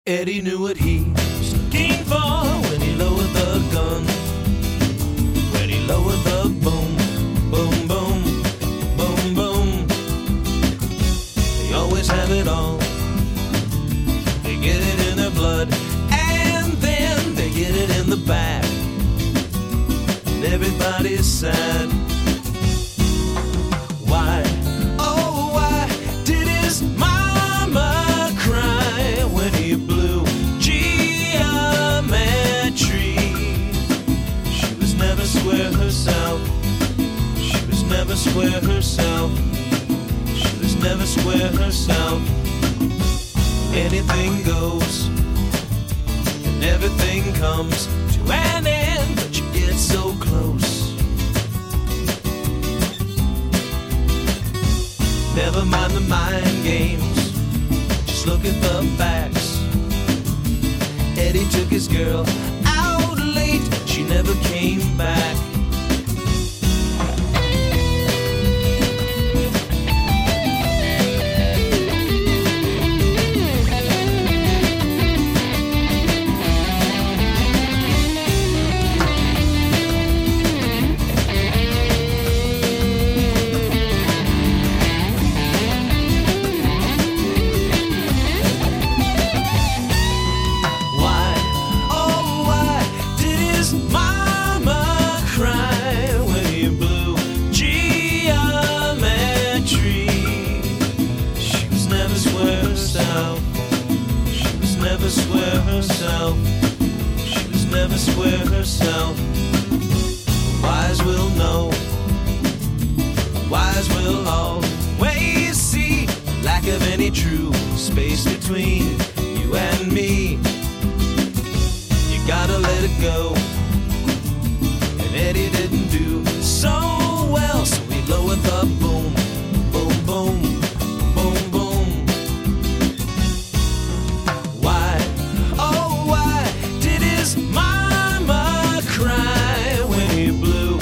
Eddie knew what he was looking for when he lowered the gun. When he lowered the boom, boom, boom, boom, boom. They always have it all. They get it in their blood, and then they get it in the back. And everybody's sad. Why? Oh, why did his mama cry when he blew geometry? She was never square herself. She was never square herself. She was never square herself. Anything goes, and everything comes to an end, but you get so close. Never mind the mind games, just look at the facts. Eddie took his girl out late, she never came back. Square herself. She was never square herself. Wise will know. Wise will always see lack of any true space between you and me. You gotta let it go. And Eddie didn't do so well, so he lowered the boom, boom, boom, boom, boom. Mama cried when he blew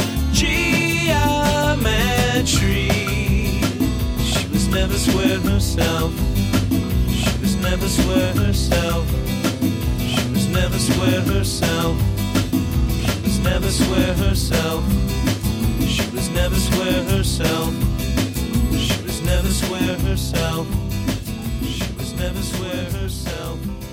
geometry. She was never square herself. She was never square herself. She was never square herself. She was never square herself. She was never square herself. She was never square herself. She was never square herself.